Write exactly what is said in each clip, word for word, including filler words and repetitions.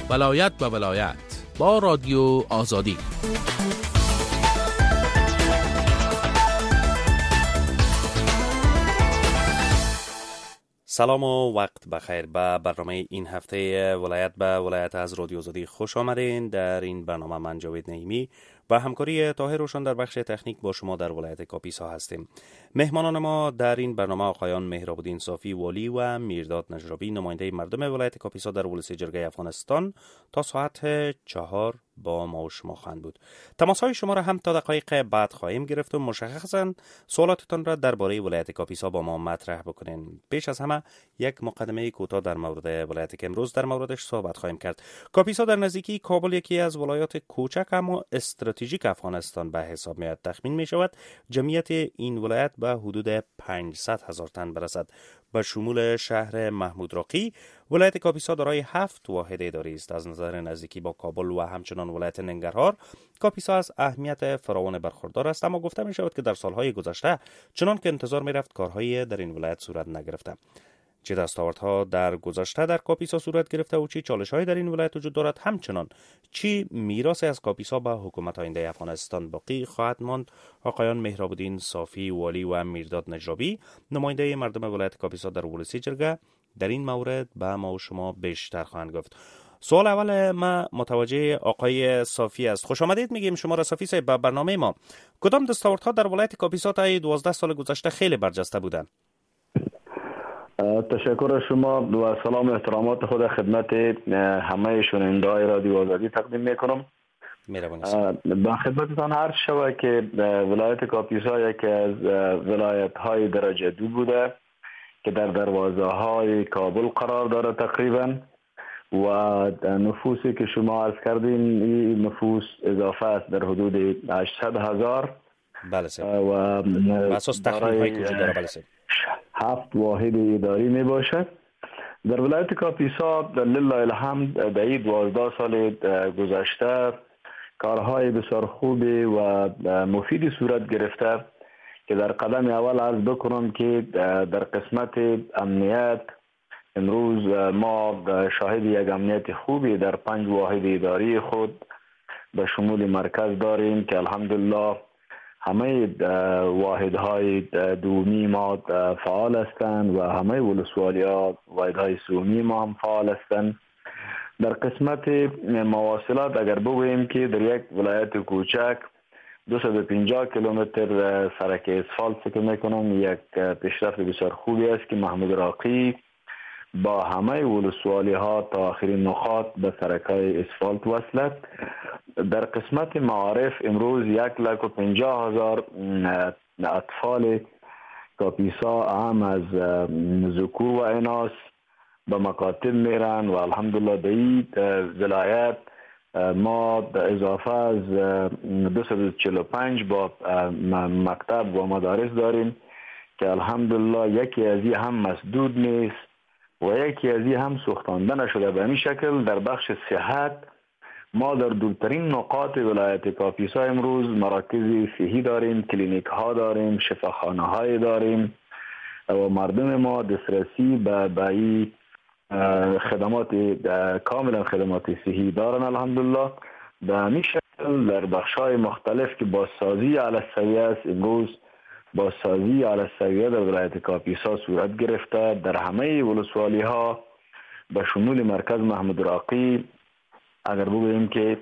ولایت به ولایت با رادیو آزادی. سلام و وقت بخیر. به برنامه این هفته ولایت به ولایت از رادیو آزادی خوش آمدین. در این برنامه من جاوید نعیمی و همکاری طاهر روشن در بخش تکنیک با شما در ولایت کاپیسا هستیم. مهمانان ما در این برنامه آقایان مهراب الدین صافی والی و میرداد نجرابی، نماینده مردم ولایت کاپیسا در ولسی جرگه افغانستان، تا ساعت چهار با ما و شما خواهند بود. تماس‌های شما را هم تا دقایق بعد خواهیم گرفت و مشخصاً سوالاتتان را درباره ولایت کاپیسا با ما مطرح بکنین. پیش از همه یک مقدمه کوتاه در مورد ولایتی که امروز در موردش صحبت خواهیم کرد. کاپیسا در نزدیکی کابل یکی از ولایات کوچک اما استراتژیک افغانستان به حساب میاد. تخمین می شود جمعیت این ولایت به حدود پانصد هزار تن برسد. به شمول شهر محمود راقی، ولایت کاپیسا دارای هفت واحد اداری است. از نظر نزدیکی با کابل و همچنان ولایت ننگرهار، کاپیسا از اهمیت فراوان برخوردار است، اما گفته می شود که در سالهای گذشته چنان که انتظار می رفت کارهای در این ولایت صورت نگرفته. چه دستاوردها در گذشته در کاپیسا صورت گرفته و چه چالش‌هایی در این ولایت وجود دارد، همچنان چی میراث از کاپیسا به حکومت آینده افغانستان باقی خواهد ماند. آقایان مهراب الدین صافی والی و میرداد نجرابی، نماینده مردم ولایت کاپیسا در ولسی جرگه، در این مورد به ما و شما بیشتر خواهند گفت. سوال اول ما متوجه آقای صافی است. خوش آمدید میگیم شما را صافی صاحب به برنامه ما. کدام دستاوردها در ولایت کاپیسا تا دوازده سال گذشته خیلی برجسته بودند؟ تشکر از شما و سلام و احترامات خود خدمت همه شنونده‌های رادیو آزادی تقدیم میکنم. با خدمتتان عرض شود که ولایت کاپیسا یکی از ولایت‌های درجه دو بوده که در دروازه‌های کابل قرار داره تقریبا، و نفوسی که شما عرض کردین این نفوس اضافه است در حدود هشتصد هزار. بله سر. و اساس تخمین‌هایی که وجود داره. بله سر. هفت واحد اداری می باشد. در ولایت کاپیسا لله الحمد در این دوازده سال گذشته کارهای بسیار خوبی و مفیدی صورت گرفته که در قدم اول عرض بکنم که در قسمت امنیت امروز ما شاهد یک امنیت خوبی در پنج واحد اداری خود به شمول مرکز داریم که الحمدلله همه واحدهای دومی ما فعال هستند و همه ولسوالیات واحدهای سومی ما هم فعال هستند. در قسمت مواصلات اگر بگوییم که در یک ولایت کوچک دویست و پنجاه کیلومتر سرک اسفالت فکر میکنم یک پیشرفت بسیار خوبی است که محمود راقی با همه ولسوالی ها تا آخرین نقاط به سرکای اسفالت وصلت. در قسمت معارف امروز یک لک و پنجاه هزار اطفال کاپیسا هم از ذکور و اناث به مکاتب میرن و الحمدلله در این ولایت ما اضافه از دویست و چهل و پنج با مکتب و مدارس داریم که الحمدلله یکی از این هم مسدود نیست و یکی از این هم سوختانده نشده. به این شکل در بخش صحت ما در دورترین نقاط ولایت کاپیسا امروز مراکز صحی داریم، کلینیک ها داریم، شفاخانه های داریم و مردم ما دسترسی به به این خدمات کاملا خدمات صحی دارن الحمدلله. به این شکل در بخش های مختلف که بازسازی علی السویه است، امروز بازسازی علی السویه در ولایت کاپیسا صورت گرفته. در همه ولسوالی ها به شمول مرکز محمود راقی اگر بگوییم که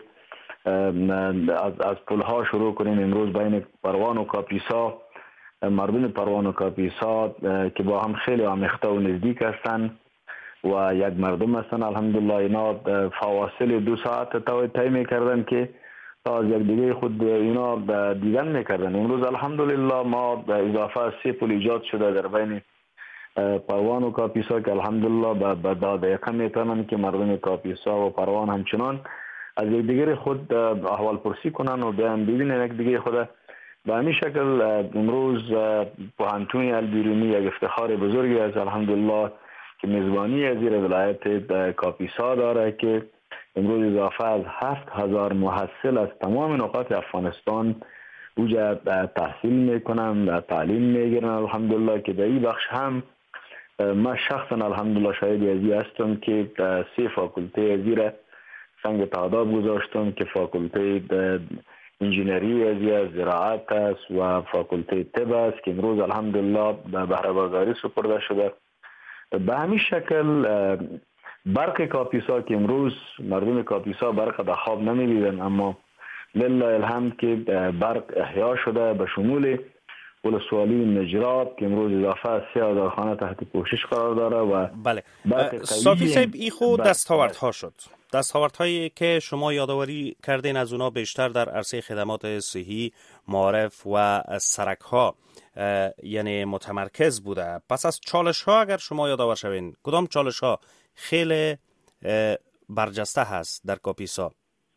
از از پل ها شروع کنیم، امروز بین پروان و کاپیسا، مردم پروان و کاپیسا که با هم خیلی آمیخته و نزدیک هستند و یک مردم هستند الحمدلله، اینا فواصل دو ساعت تا طی میکردن که تا از یک دیگه خود اینا دیدن میکردن. امروز الحمدلله ما به اضافه از سه پل ایجاد شده در بین پروان و کاپیسا که الحمدلله به دقیقه میتونن که مردم کاپیسا و پروان همچنان از یک دیگر خود احوال پرسی کنن و بیان ببینن یک دیگه خود. به همین شکل امروز پوهنتون البیرونی یک افتخار بزرگی است الحمدلله که میزبانی از این ولایت کاپیسا داره که امروز اضافه از هفت هزار محصل از تمام نقاط افغانستان اوجا تحصیل میکنن، تعلیم میگیرن الحمدلله که در این بخش هم من شخصا الحمدلله شاهد ازی هستم که سه فاکولته ازی را سنگ تعداد گذاشتم که فاکولته انجینری از زراعت است و فاکولته طب است که امروز الحمدلله به بهره برداری سپرده شده. به همین شکل برق کاپیسا که امروز مردم کاپیسا برق در خواب نمی‌دیدن، اما لله الحمد که برق احیا شده به شمول ولسوالی نجراب که امروز اضافه از سه هزار خانه تحت پوشش قرار داره. و بله صافی صاحب ای خود دستاوردها شد، دستاوردهایی که شما یادآوری کردین از اونا بیشتر در عرصه خدمات صحی، معارف و سرک ها یعنی متمرکز بوده. پس از چالش ها اگر شما یادآور شوین، کدام چالش ها خیلی برجسته هست در کاپیسا؟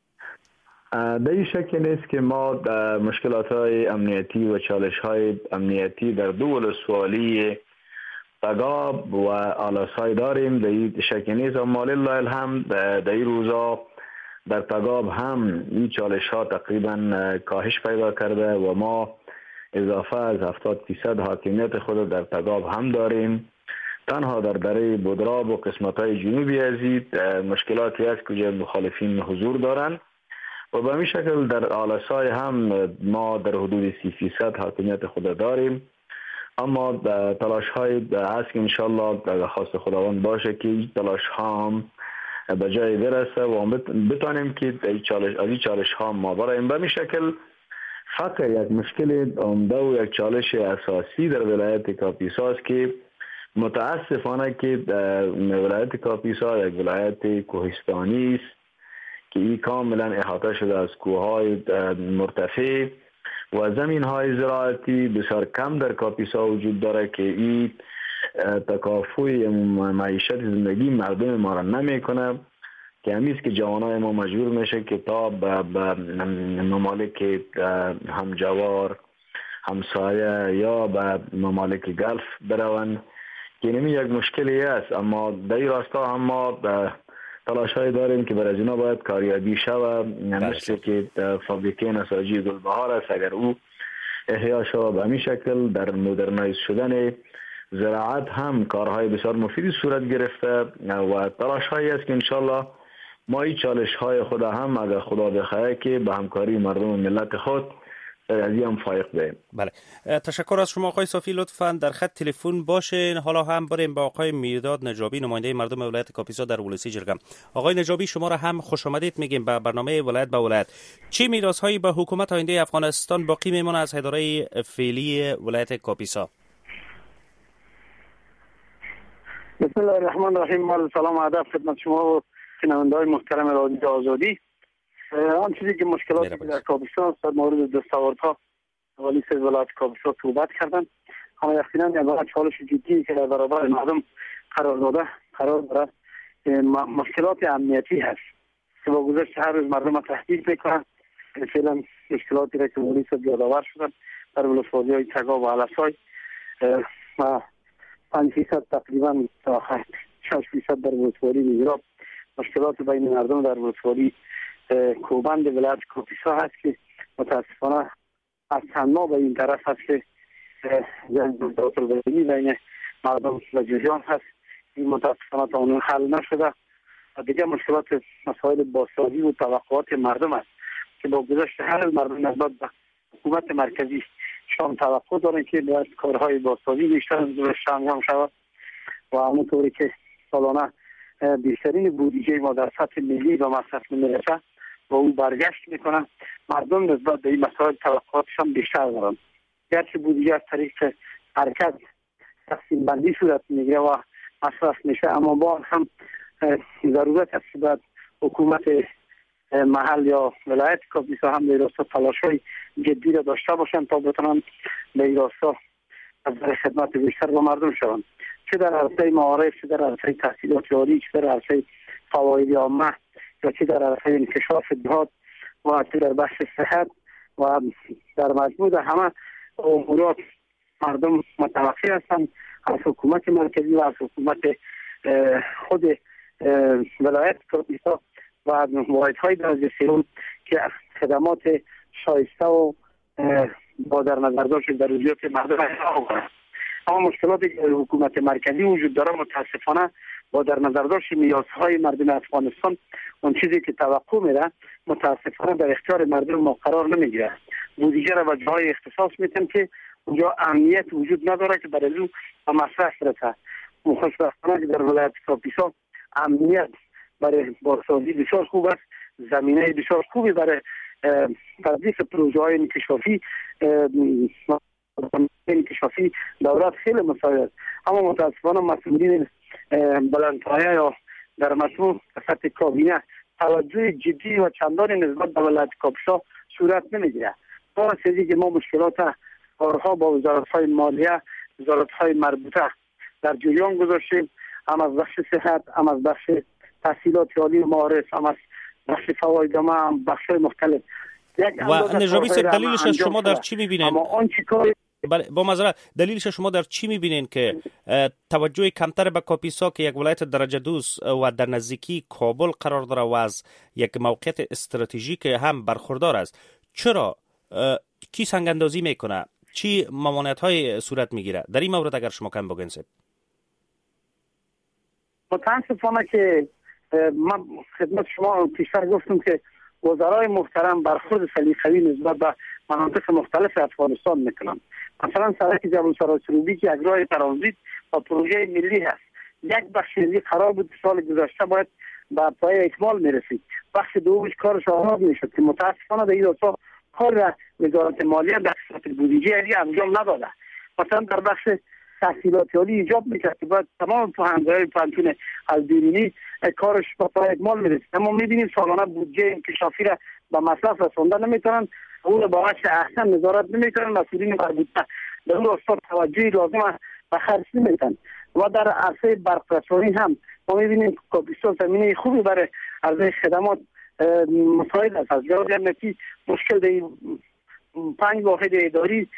در این شکل نیست که ما مشکلات های امنیتی و چالش های امنیتی در دو ولسوالی تگاب و آلاسای داریم. در این شکل نیست، اما لله الحمد در این روزا در تگاب هم این چالش ها تقریبا کاهش پیدا کرده و ما اضافه از هفتاد فیصد حاکمیت خود در تگاب هم داریم. تنها در دره بودراب و قسمت های جنوبی ازید مشکلاتی است که مخالفین حضور دارند و به همین شکل در آلاسای هم ما در حدود سی فیصد حاکمیت خود داریم. اما تلاش های هست که انشالله در خواست خداوند باشه که این تلاش ها هم به جای برسه و بتانیم که از این چالش ها ما برایم. به همین شکل فقط یک مشکل عمده و یک چالش اساسی در ولایت کاپیسا است که متاسفانه که ولایت کاپیسا یک ولایت کوهستانی است که این کاملا احاطه شده از کوههای مرتفع و زمین های زراعتی بسیار کم در کاپیسا وجود داره که این تکافوی معیشت زندگی مردم ما را نمی کنه، که همیست که جوانای ما مجبور میشه که تا به ممالک همجوار همسایه یا به ممالک گلف بروند که نمی یک مشکلی است. اما در این راستا هم ما تلاش های داریم که برای اینا باید کاریابی شود، مثل که فابریکه نساجی گلبهار است اگر او احیا شود. به همین شکل در مدرنایز شدن زراعت هم کارهای بسیار مفیدی صورت گرفته و تلاش هایی است که انشالله ما این چالش های خود هم اگر خدا بخواهد که به همکاری مردم و ملت خود از این هم فایق بیم. بله، تشکر از شما آقای صافی. لطفاً در خط تلفن باشین. حالا هم بریم با آقای میرداد نجابی، نماینده مردم ولایت کاپیسا در ولسی جرگم. آقای نجابی، شما را هم خوش آمدید میگیم به برنامه ولایت به ولایت. چه میراث‌هایی به حکومت آینده افغانستان باقی میمونه از اداره فعلی ولایت کاپیسا؟ بسم الله الرحمن الرحیم. سلام و ادب خدمت شما و شنونده‌های محترم رادیو آزادی. آن چیزی که مشکلاتی در کاپیسا در مورد دستاوردها والی سه ولایت کاپیسا صحبت کردن، اما یقینا یک چالش جدی که در برابر مردم قرار داده قرار داره مشکلات امنیتی هست که با گذشت هر روز مردم را تهدید میکنن. فعلا مشکلاتی را که والی سه یادآور شدن در ولسوالی های تگاب و علسای و پنج فیصد تقریبا تا شش فیصد در ولسوالی نجراب، مشکلات بین مردم در ولسوالی کوبند ولایت کاپیسا هست که متاسفانه از تنها به این طرف هست که جنگ بین مردم و جریان هست. این متاسفانه تا اون حل نشده و دیگه مشکلات مسائل بازسازی و توقعات مردم است که با گذشت هر مردم نسبت به حکومت مرکزی شام توقع دارن که باید کارهای بازسازی بیشتر از گذشته انجام شود و همونطوری که سالانه بیشترین بودجه ما در سطح ملی و مصرف میرسه و او برگشت میکنن، مردم نسبت به این مسائل توقعاتشان بیشتر دارن. گرچه بودجه از طریق حرکت تقسیم بندی صورت میگیره و مصرف میشه، اما با هم ضرورت است که باید حکومت محل یا ولایت کاپیسا هم به راستا تلاش‌های جدی را داشته باشند تا بتونن به راستا از خدمت بیشتر با مردم شوند، چه در عرصه معارف، چه در عرصه تحصیلات عالی، چه در عرصه فواید عامه یا چه در عرصه انکشاف دهات و چه در بخش صحت و در مجموع همه امورات مردم متوقع هستند از حکومت مرکزی و از حکومت خود ولایت کاپیسا و واحدهای درجه سوم که خدمات شایسته و با در نظر داشت ضروریات مردم را کنند. اما مشکلاتی که حکومت مرکزی وجود داره متاسفانه با در نظر داشت نیازهای مردم افغانستان اون چیزی که توقع میره متاسفانه در اختیار مردم ما قرار نمیگیره. بودجه را به جای اختصاص میتن که اونجا امنیت وجود نداره که برای او به مصرف برسه. خوشبختانه که در ولایت کاپیسا امنیت برای بازسازی بسیار خوب است، زمینه بسیار خوبی برای تطبیق پروژه های انکشافی انکشافی دولت خیلی مساعد است. اما متاسفانه مسئولین بلندپایه یا در مجموع سطح کابینه توجه جدی و چندانی نسبت به ولایت کاپیسا صورت نمیگیره. باعث شده که ما مشکلات کارها با وزارت های مالیه، وزارت های مربوطه در جریان گذاشتیم، هم از بخش صحت، هم از بخش تحصیلات عالی و معارف، هم از بخش فوایدنامه، هم بخش مختلف. و نجابی صاحب دلیلش شما در چی میبینین؟ اما آن چی کار بله با معذرت دلیلش شما در چی میبینین که توجه کمتر به کاپیسا که یک ولایت درجه دوست و در نزدیکی کابل قرار داره و از یک موقعیت استراتژیک هم برخوردار است، چرا کی سنگ اندازی میکنه؟ چی ممانعت های صورت میگیره در این مورد؟ اگر شما کم بگین. متاسفانه که من خدمت شما پیشتر گفتم که وزرای محترم برخورد سلیقه‌ای نسبت به مناطق مختلف افغانستان میکنن. مثلا سرک جبل سراج سروبی که یک راه ترانزیت و پروژه ملی هست، یک بخش از قرار بود سال گذشته باید به پای اکمال میرسید، بخش دومش کارش آغاز میشد که متاسفانه در این راستا کار وزارت مالیه در سطح بودجه انجام نداده. مثلا در بخش تحصیلات عالی ایجاب میکرد که باید تمام پوهن‌های پانتون از بیرونی کارش با پای اکمال میرسید، اما میبینیم سالانه بودجه انکشافی را به مصرف رسانده نمیتونن، اون را با وجه احسن نظارت نمیکنن، مسئولین مربوطه به اون راستا توجهی لازم به خرج نمیتن. و در عرصه برقراری هم ما میبینیم کاپیسا زمینه خوبی برای عرضه خدمات مساعد است. از جهت امنیتی مشکل در پنج واحد اداری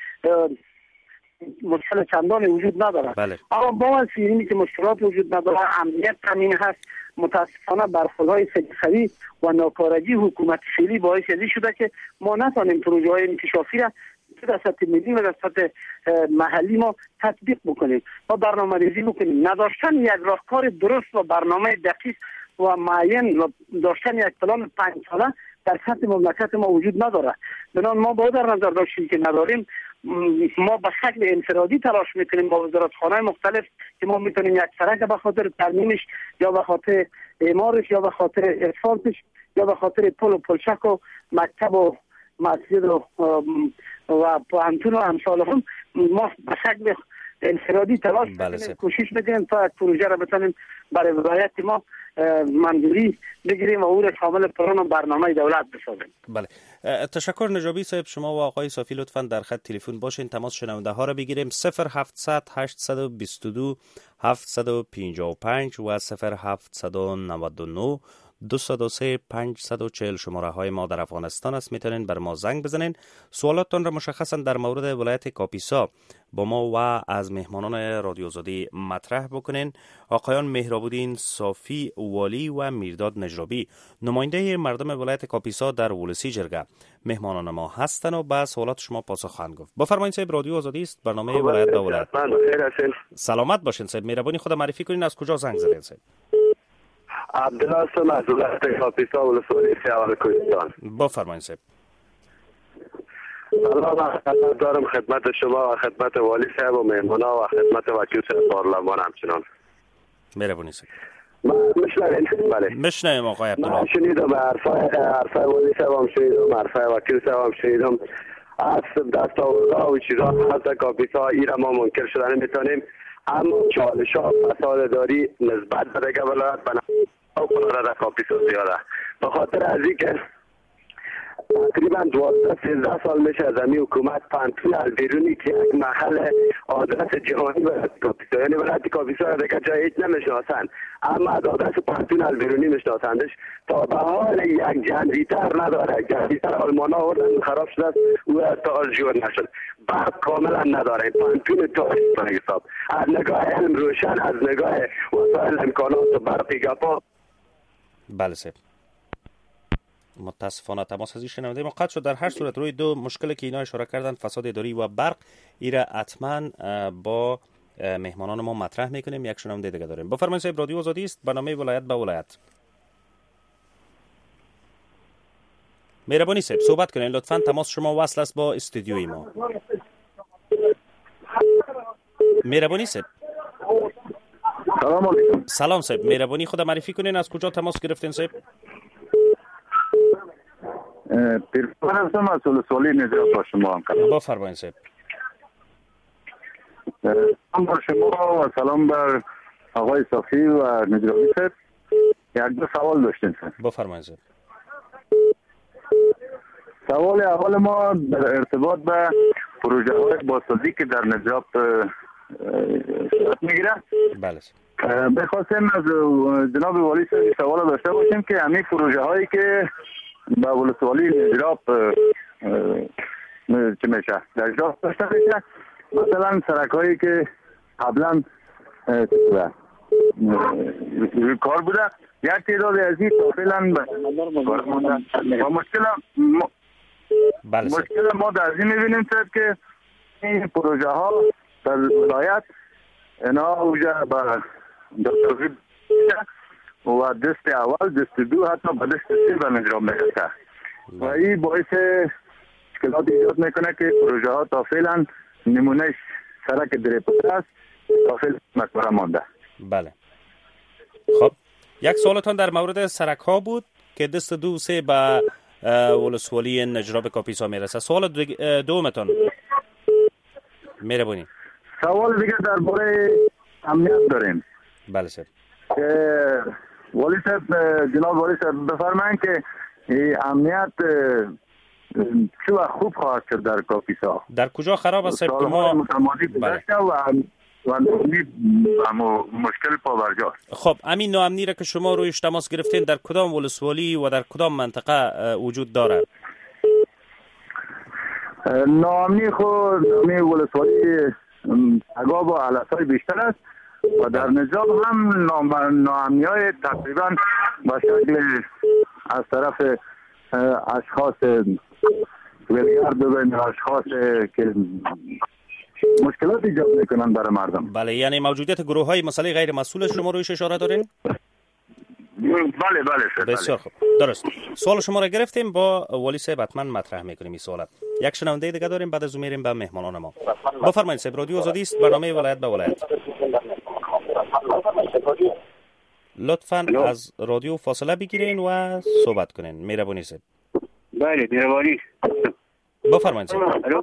مشکل چندانی وجود نداره. بله. اما با اینی که مشکلات وجود نداره، امنیت تامین هست، متاسفانه برخوردهای سلیقه‌ای و ناکارگی حکومت فعلی باعث شده که ما نتونیم پروژه های انکشافی را در سطح ملی و در سطح محلی ما تطبیق بکنیم و برنامه‌ریزی بکنیم. نداشتن یک راهکار درست و برنامه دقیق و معین و داشتن یک پلان پنج ساله در سطح مملکت ما وجود نداره. بنابراین ما با در نظر داشتیم که نداریم، ما به شکل انفرادی تلاش میکنیم با وزارتخانه‌های مختلف که ما میتونیم یک سرک به خاطر ترمیمش یا به خاطر اعمارش یا به خاطر اسفالتش یا به خاطر پل و پلچک و مکتب و مسجد و و پوهنتون و امثال هم ما به شکل انفرادی تلاش میکنیم، کوشش میکنیم تا یک پروژه را بتونیم برای ولایت ما منظوری بگیریم و او را شامل پلان و برنامه دولت بسازیم. بله، تشکر نجابی صاحب. شما و آقای صافی لطفاً در خط تلفن باشین، تماس شنونده ها را بگیریم. صفر هفتصد هشتصد و بیست و دو هفتصد و پنجاه و پنج و صفر هفتصد و نود و نه دویست و سه پانصد و چهل شماره های ما در افغانستان است. میتونین بر ما زنگ بزنین، سوالاتتان را مشخصا در مورد ولایت کاپیسا با ما و از مهمانان رادیو آزادی مطرح بکنین. آقایان مهراب‌الدین صافی والی و میرداد نجابی، نماینده مردم ولایت کاپیسا در ولسی جرگه، مهمانان ما هستند و به سوالات شما پاسخ خواهند گفت. بفرمایید صاحب، رادیو آزادی است، برنامه ولایت به ولایت. سلامت باشین صاحب، مهربانی خود معرفی کنین، از کجا زنگ زدین صاحب؟ عبدالله هستم از ولایت کاپیسا ولسوالی سیاوان کوهستان. بفرمایید صاحب. سلام دارم خدمت شما و خدمت والی صاحب و مهمانا و خدمت وکیل صاحب پارلمان همچنان. مهربانی صاحب. مشنوین؟ بله مشنویم آقای عبدالله. من شنیدم حرفای حرفای والی صاحب هم شنیدم، حرفای وکیل صاحب هم شنیدم. از دستاوردها و چیزها حتی کاپیسا ایرا ما منکر شدن نمیتونیم، اما چالش ها مسائل داری نسبت به دیگه ولایت بنا کنه در کاپیسا زیاده. به خاطر از اینکه تقریبا دوازده سیزده سال میشه از این حکومت پانتون البیرونی که یک محل آدرس جهانی ولایت کاپیسا، یعنی ولایت کاپیسا را دیگه جای هیچ نمیشناسن، اما از آدرس پانتون البیرونی میشناسندش. تا به حال یک جنریتر نداره، جنریتر آلمان ها آوردن خراب شده است، او تا جور نشد. برق کاملا نداره، پانتون تاریخ به حساب از نگاه علم روشن، از نگاه وسایل امکانات و برقی گپا. بله صاحب، متاسفانه تماس از این شنونده ما قطع شد. در هر صورت روی دو مشکلی که اینا اشاره کردن، فساد اداری و برق، ایره حتما با مهمانان ما مطرح میکنیم. یک شنونده دیگه داریم. بفرمایید صاحب، رادیو آزادی است، برنامه ولایت به ولایت. مهربانی صاحب صحبت کنین لطفاً، تماس شما وصل است با استودیوی ما. مهربانی صاحب. سلام علیکم. سلام صاحب، مهربانی خود معرفی کنین از کجا تماس گرفتین صاحب؟ پیرپور هستم از ولسوالی نجراب با شما هم کردم. بفرمایید صاحب. سلام بر شما و سلام بر آقای صافی و نجرابی صاحب. یک دو سوال داشتیم صاحب. بفرمایید صاحب. سوال اول ما در ارتباط به پروژه های بازسازی که در نجراب صورت میگیره. بله. بخواستیم از جناب والی صاحب سوال داشته باشیم که همین پروژه هایی که به ولسوالی نجراب چه میشه در نجراب داشته میشه، مثلا سرک هایی که قبلا روی کار بوده یک تعداد از این تا فعلا کار مونده و مشکل ما بله مشکل ما در این میبینیم که این پروژه ها در ولایت اینا اوجه به دسترسی و دست اول دست دو حتی به دست سه به نجراب میرسه و این باعث مشکلات ایجاد میکنه که پروژه ها تا فعلا نمونه سرک دریپوتر است تا فعلا مقبره مانده. بله. خب یک سوالتان در مورد سرک ها بود که دست دو سه به ولسوالی نجراب کاپیسا میرسه. سوال دومتان مهربانی. سوال دیگه درباره امنیت داریم. بله صاحب. والی صاحب جناب والی صاحب بفرمایید که امنیت چه وقت خوب خواهد شد در کاپیسا؟ در کجا خراب است صاحب؟ ما متمادی گذشته و و اما مشکل پابرجاست. خب همین ناامنی را که شما رویش تماس گرفتین در کدام ولسوالی و در کدام منطقه وجود دارد؟ ناامنی خود ناامنی ولسوالی اگاب و علسای بیشتر است و در نجراب هم ناامنی های تقریبا به شکل از طرف اشخاص ولگرد و اشخاص که مشکلات ایجاد میکنن برای مردم. بله، یعنی موجودیت گروه های مسئله غیر مسئول شما رویش اشاره دارین؟ بله بله سر. بسیار خوب، درست. سوال شما را گرفتیم، با والی صاحب حتما مطرح میکنیم این سوالات. یک شنونده دیگه داریم، بعد از اون میریم به مهمانان ما. بفرمایید صاحب، رادیو آزادی است، برنامه ولایت به ولایت. لطفاً از رادیو فاصله بگیرین و صحبت کنین. مهربانی صاحب. بله مهربانی. بفرمایید صاحب. الو.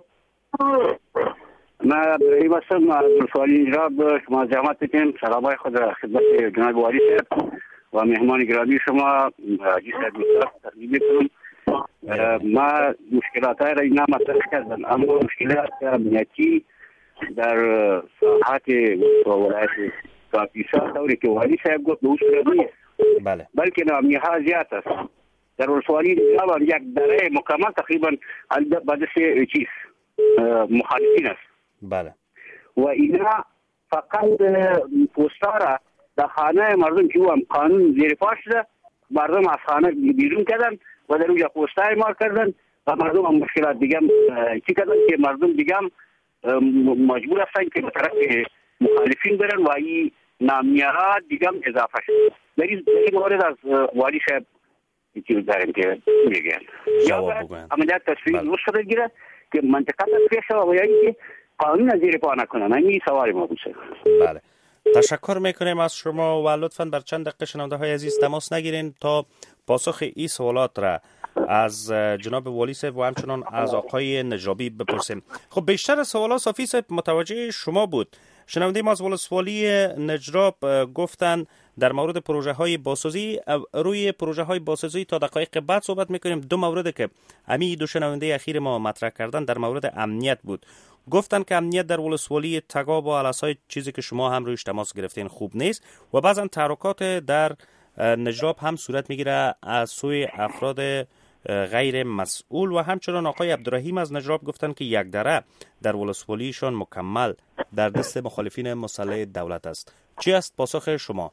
من ابراهیم هستم از ولسوالی نجراب. شما زحمت بکنیم سلامای خود را خدمت جناب والی صاحب و مهمان گرامی شما حاجی صاحب تقدیم میکنم. ما مشکلات های را اینا مطرح کردن، اما مشکلات امنیتی در ساحات ولایت کاپیسا طوری که والی صاحب گفت به صورت نیست. بله. بلکه ناامنی ها زیاد است. در ولسوالی نجراب یک دره مکمل تقریبا به دست چیز مخالفین است. بله. و اینا فقط پوستارا در خانه مردم که هم قانون زیر پا شده، مردم از خانه بیرون کردن و در اونجا پوستای مار کردن و مردم هم مشکلات دیگه چی کردن که مردم دیگه هم مجبور هستن که به طرف مخالفین برن و این نامنیها دیگه هم اضافه شد. در این مورد از والی صاحب چیز داریم که میگن یا باید عملیات تصویری روز شده گیره که منطقه تصویه شده و یا اینکه قانون زیر پا نکنن. همین سوال ما بود. بله، تشکر میکنیم از شما و لطفاً بر چند دقیقه شنونده های عزیز تماس نگیرین تا پاسخ این سوالات را از جناب والی صاحب و همچنان از آقای نجرابی بپرسیم. خب بیشتر سوالات صافی صاحب متوجه شما بود. شنونده ما از ولسوالی نجراب گفتن در مورد پروژه های بازسازی. روی پروژه های بازسازی تا دقایق بعد صحبت میکنیم. دو مورد که همین دو شنونده اخیر ما مطرح کردن در مورد امنیت بود. گفتن که امنیت در ولسوالی تگاب و علسای چیزی که شما هم رویش تماس گرفتین خوب نیست و بعضا تحرکات در نجراب هم صورت میگیره از سوی افراد غیر مسئول و همچنان آقای عبدالرحیم از نجراب گفتن که یک دره در ولسوالیشان مکمل در دست مخالفین مسلح دولت است. چی است پاسخ شما؟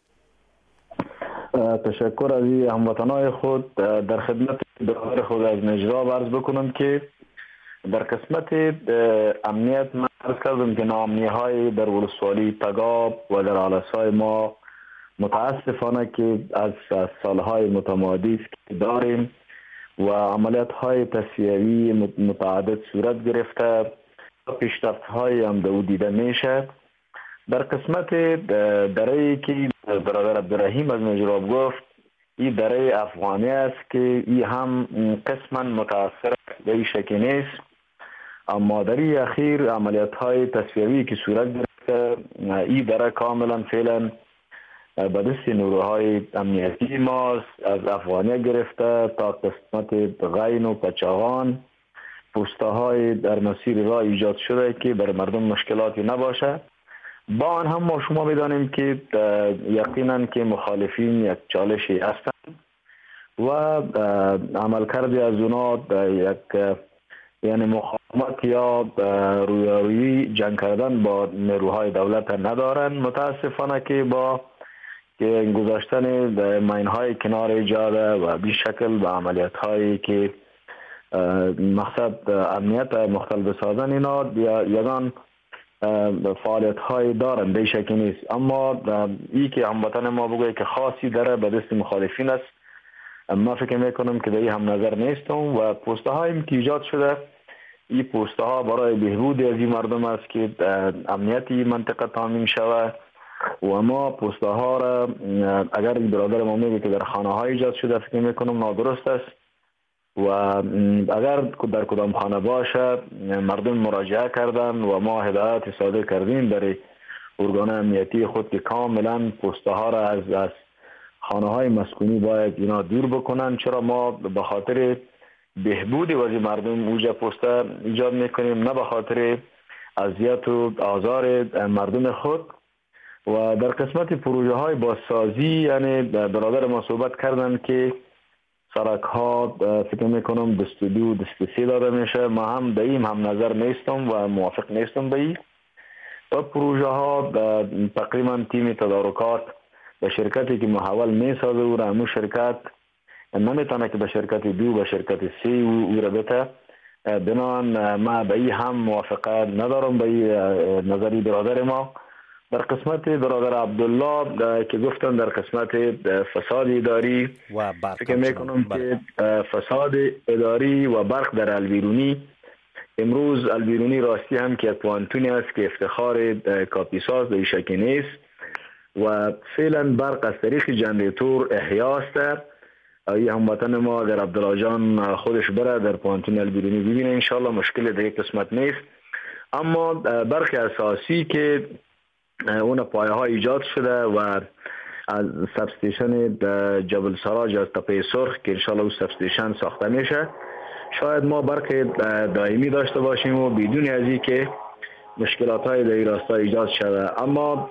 تشکر از هموطنان خود. در خدمت برادر خود از نجراب عرض بکنم که در قسمت امنیت من عرض کردم که ناامنی های در ولسوالی پگاب و در آلسای ما متاسفانه که از سالهای متمادی است داریم و عملیات های تصفیوی متعدد صورت گرفته، پیشرفت های هم دو دیده میشه. در قسمت دره‌ای که برادر عبدالرحیم از مجراب گفت، این دره افغانی است که این هم قسما متاثر به این شکل نیست، اما در این اخیر عملیات های تصفیوی که صورت گرفته، این دره کاملا فعلا به دست نیروهای امنیتی ماست، از افغانیه گرفته تا قسمت غین و پچاغان پوسته های در مسیر راه ایجاد شده که بر مردم مشکلاتی نباشه. با آن هم ما شما بدانیم که یقینا که مخالفین یک چالشی هستند و عملکرد از اونا یک یعنی مقاومت یا رویارویی جنگ کردن با نیروهای دولت ندارن. متاسفانه که با که گذاشتن ماین‌های کنار ایجاده و به شکل به عملیات هایی که مقصد امنیت مختلف سازن اینا یگان فعالیت های دارن به شکل نیست، اما ای که هموطن ما بگوی که خاصی داره به دست مخالفین است، ما فکر میکنم که در هم نظر نیستم و پوسته هایی که ایجاد شده این پوسته ها برای بهبود از این مردم است که امنیتی منطقه تامین شود و ما پوسته ها را اگر برادر ما میگه که در خانه های ایجاد شده فکر میکنم نادرست است و اگر در کدام خانه باشه مردم مراجعه کردن و ما هدایت صادر کردیم برای ارگان امنیتی خود که کاملا پوسته ها را از از خانه های مسکونی باید اینا دور بکنن، چرا ما به خاطر بهبود وضع مردم اوجا پوسته ایجاد میکنیم، نه به خاطر اذیت و آزار مردم خود. و در قسمت پروژه های بازسازی یعنی برادر ما صحبت کردن که سرک ها فکر میکنم دست دو دست سه داده میشه، ما هم دهیم هم نظر نیستم و موافق نیستم به این و پروژه ها تقریبا تیم تدارکات به شرکتی که محول میسازه و همون شرکت نمیتونه که به شرکت دو به شرکت سه و او را بته، بنان ما به این هم موافقت ندارم به این نظری برادر ما. در قسمت برادر عبدالله که گفتن در قسمت فساد اداری و فکر میکنم که فساد اداری و برق در البیرونی، امروز البیرونی راستی هم که پوانتونی است که افتخار کاپیساز در شکل نیست و فعلا برق از طریق جنریتور احیا است. ای هموطن ما اگر عبدالله جان خودش بره در پوانتون البیرونی ببینه انشالله مشکل در یک قسمت نیست، اما برق اساسی که اون پایه ها ایجاد شده و از سبستیشن جبل سراج از تپه سرخ که انشالله اون سبستیشن ساخته میشه، شاید ما برق دائمی داشته باشیم و بدون از این که مشکلات های در این راستا ایجاد شده. اما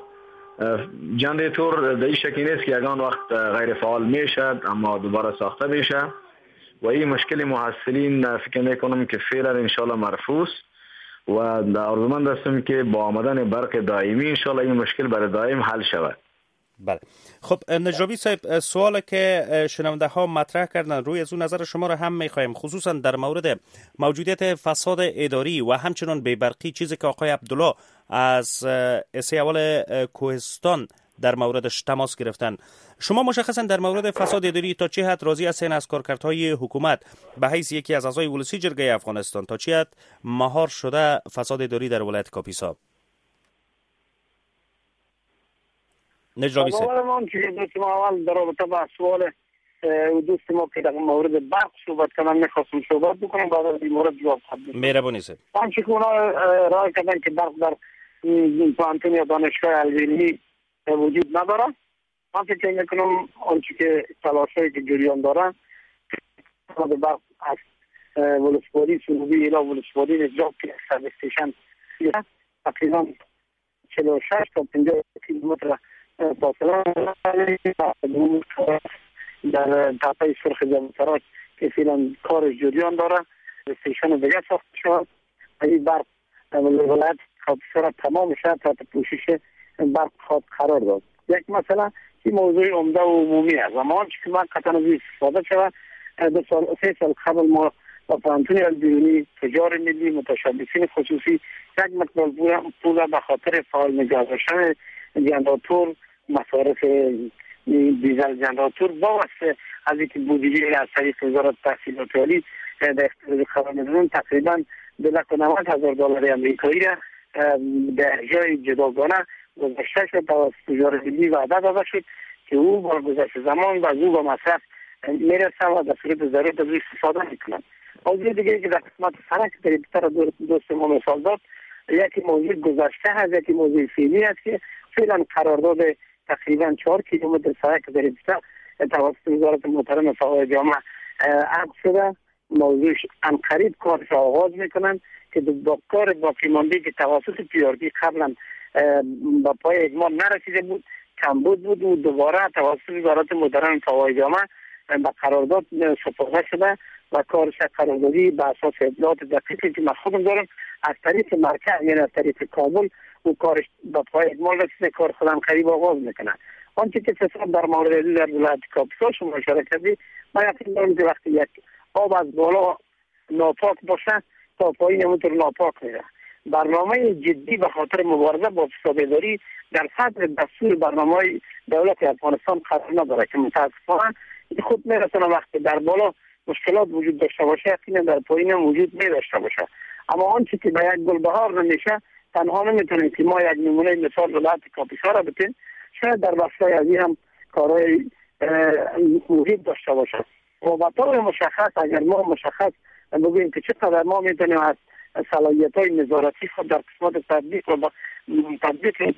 جنریتور در این شکلی نیست که یگان وقت غیر فعال میشه اما دوباره ساخته میشه و این مشکل محصلین فکر میکنم که فعلا انشالله مرفوض و آرزومند هستم که با آمدن برق دائمی انشالله این مشکل برای دائم حل شود. بله. خب نجابی صاحب، سوالی که شنونده ها مطرح کردن روی از اون نظر شما را هم میخوایم، خصوصا در مورد موجودیت فساد اداری و همچنان بی‌برقی، چیزی که آقای عبدالله از اسی اول کوهستان در موردش تماس گرفتن. شما مشخصا در مورد فساد اداری تا چه حد راضی هستین از کارکردهای حکومت به حیث یکی از اعضای ولسی جرگه افغانستان؟ تا چه حد مهار شده فساد اداری در ولایت کاپیسا؟ نجابی صاحب، اول که دوست ما اول در رابطه با سوال دوست ما که در مورد برق صحبت کردن میخواستم صحبت بکنم، بعد از این مورد جواب بدم. مهربانی صاحب. آنچه که اونا رای کردن که برق در پانتون یا دانشگاه البیرونی وجود نداره، من فکر میکنم آنچه که تلاشایی که جریان دارن برق از ولسوالی سنوبی الى ولسوالی نجات که سب استیشن تقریبا چهل و شش تا پنجاه کیلومتر فاصله در تپه سرخ جبل سراج که فعلا کار جریان داره، استیشن دیگه ساخته شد. این برق ولایت کاپیسا را تمام شد تحت پوشش برق خود قرار داد. یک مثلا این موضوع عمده و عمومی است، اما آنچه که من قطعا از استفاده شود دو سال سه سال قبل ما و پانتون البیونی تجار ملی متشبثین خصوصی یک مقدار پول به خاطر فعال نگاه داشتن جنراتور مصارف دیزل جنراتور با واسه از اینکه بودجه از طریق وزارت تحصیلات عالی در اختیار قرار میدن تقریبا دو لک و نود هزار دلار امریکایی را در جای جداگانه گذشته شد توسط تجار ملی وعده داده شد که او با گذشت زمان و او با مصرف میرسه و در صورت ضرورت از استفاده میکنند. موضوع دیگه که در قسمت سرک در بیشتر دوست ما مثال داد، یکی موضوع گذشته هست، یکی موضوع فعلی است که فعلا قرارداد تقریبا چهار کیلومتر سرک در بیشتر توسط وزارت محترم فضای جامعه عقد شده. موضوعش ان قریب کارش آغاز میکنن که با کار باقی مانده که توسط پیاردی قبلا با پای اجمال نرسیده بود، کمبود بود و دوباره توسط وزارت محترم فضای جامعه به قرارداد سپرده شده و کارش قراردادی به اساس اطلاعات دقیقی که من خودم دارم از طریق مرکز یعنی از طریق کابل و کارش به پای اجمال رسیده، کار خودم قریب آغاز میکنه. آنچه که فساد در مورد در ولایت کاپیسا شما اشاره کردید، من یقین دارم که وقتی یک آب از بالا ناپاک باشه تا پایین همونطور ناپاک میره. برنامه جدی به خاطر مبارزه با فسادگری در صدر دستور برنامه دولت افغانستان قرار نداره که متاسفانه خود میرسونه وقتی در بالا مشکلات وجود داشته باشه یقینا در پایین هم وجود می داشته باشه. اما آنچه که به یک گلبهار نمیشه تنها نمیتونیم که ما یک نمونه مثال ولایت کاپیسا را بتیم، شاید در بخشای از این هم کارهای محیط داشته باشه و به طور مشخص اگر ما مشخص بگوییم که چقدر ما میتونیم از صلاحیت های نظارتی خود در قسمت تطبیق و تطبیق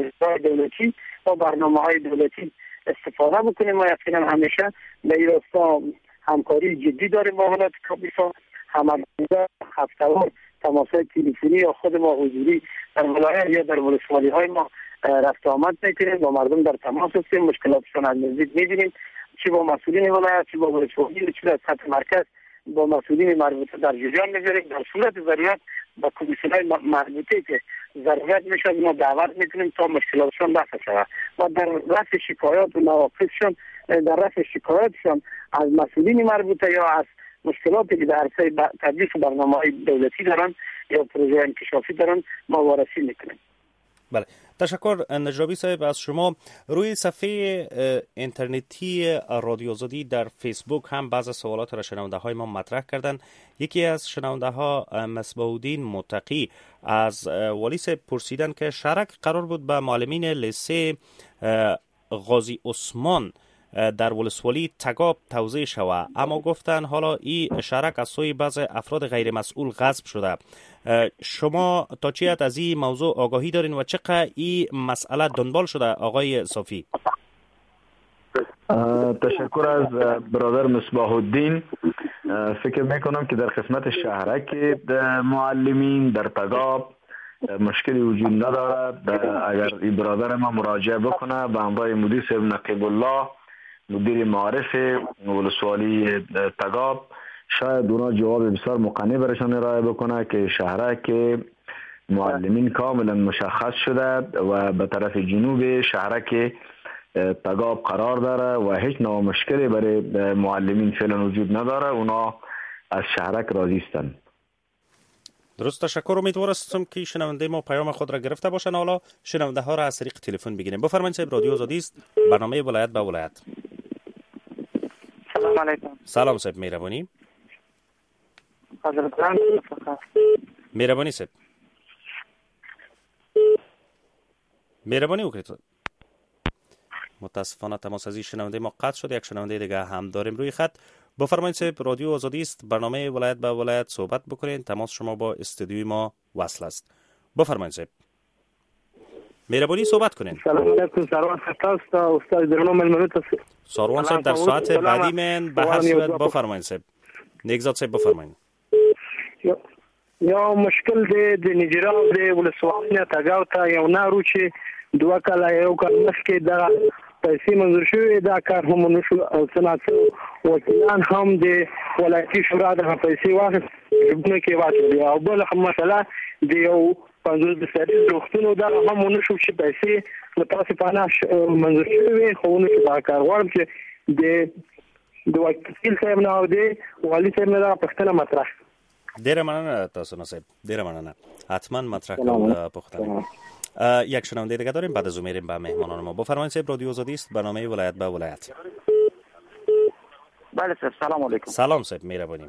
دولتی و برنامه های دولتی استفاده بکنیم. ما یقینا همیشه به این راستا همکاری جدی داریم با ولایت کاپیسا، همه هفته‌وار تماس‌های تلفنی یا خود ما حضوری در ولایت یا در ولسوالی های ما رفت آمد میکنیم، با مردم در تماس هستیم، مشکلاتشون از نزدیک میبینیم، چی با مسئولین ولایت، چی با ولسوالی، چی در سطح مرکز با مسئولین مربوطه در جریان میذاریم. در صورت ضرورت با کمیسیون‌های مربوطه که ضرورت میشه ما دعوت میکنیم تا مشکلاتشون رفع شود و در رفع شکایات و نواقصشون در رفع شکایاتشون از مسئولین مربوطه یا از مشکلاتی که در عرصه تطبیق برنامه‌های دولتی دارن یا پروژه انکشافی دارن ما وارسی میکنیم. بله، تشکر نجابی صاحب از شما. روی صفحه اینترنتی رادیو آزادی در فیسبوک هم بعض سوالات را شنونده های ما مطرح کردن. یکی از شنونده ها مصباح الدین متقی از والی صاحب پرسیدن که شرک قرار بود به معلمین لیسه غازی عثمان در ولسوالی تگاب توزیع شود، اما گفتن حالا این شرک از سوی بعض افراد غیر مسئول غصب شده. شما تا چه حد از این موضوع آگاهی دارین و چقدر این مسئله دنبال شده آقای صافی؟ تشکر از برادر مصباح الدین. فکر میکنم که در قسمت شهرک معلمین در تگاب مشکلی وجود ندارد. اگر این برادر ما مراجعه بکنه به همراه مدیر صاحب نقیب الله مدیر معارف ولسوالی تگاب، شاید اونا جواب بسیار مقنع برشان ارائه بکنه که شهرک معلمین کاملا مشخص شده و به طرف جنوب شهرک تگاب قرار داره و هیچ نوع مشکلی برای معلمین فعلا وجود نداره. اونا از شهرک راضی هستند. درست، تشکر. امیدوار هستم که شنونده ما پیام خود را گرفته باشن. حالا شنونده ها را از طریق تلفن بگیریم. بفرمایید صاحب، رادیو آزادی است، برنامه ولایت به ولایت. سلام علیکم. سلام صاحب، مهربانی. حضرت مهربانی صاحب، مهربانی وکړئ. متاسفانه تماس از این شنونده ما قطع شد. یک شنونده دیگه هم داریم روی خط. بفرمایید صاحب، رادیو آزادی است، برنامه ولایت به ولایت، صحبت بکنین. تماس شما با استودیوی ما وصل است. بفرمایید صاحب، مهربانی صحبت کنین. سلام علیکم. سروان است استاد درنو ملمنو تاسو. سروان صاحب در ساعت بعدی من به هر صورت بفرمایید صاحب. نگزاد صاحب بفرمایید. یو مشکل دی د نجرا د ولسوالی نه تاګاو ته یو نارو چې دوه کاله یو کال مخکې دا پیسې منظور شوې، دا کار هم نشو او څنګه وکیلان هم د ولایتي شورا د پیسې واخیستې کې واچولې او بل مسله د یو پنځوس د سریز روغتونو دا هم نشو چې پیسې متاسفانه منظور شوې خو نشو دا کار غواړم چې د د وکیل صاحب نه او د والي صاحب نه دا پښتنه مطرح. ډیره مننه تاسو نصیب، ډیره مننه. حتما مطرح کول پختنه. یک شنونده دیگه داریم، بعد از اون میریم به مهمانان ما. بفرمایید صاحب، رادیو آزادی است، برنامه ولایت به ولایت. بله صاحب، سلام علیکم. سلام صاحب، مهربانی.